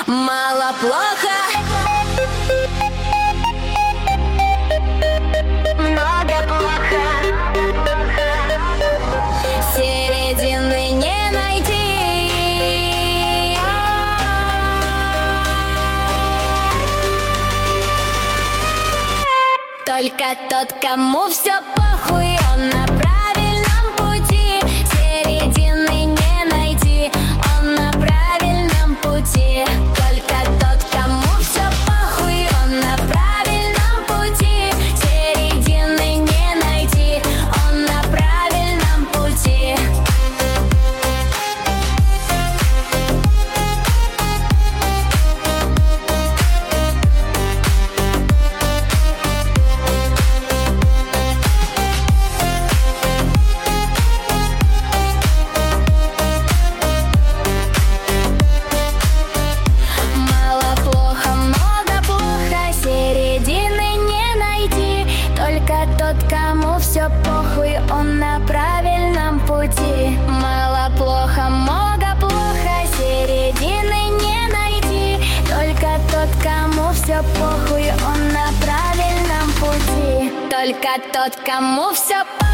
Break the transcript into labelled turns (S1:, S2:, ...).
S1: Мало плохо, много плохо. Середины не найти. Только тот, кому все похуй, он на правильном пути. Середины не найти, он на правильном пути. Только тот, кому все похуй, он на правильном пути. Середины не найти, он на правильном пути. Мало плохо, много плохо, середины не найти. Только тот, кому все похуй, он на правильном пути. Мало плохо, много плохо, середины не найти. Только тот, кому все похуй, он на правильном пути. Только тот, кому все похуй.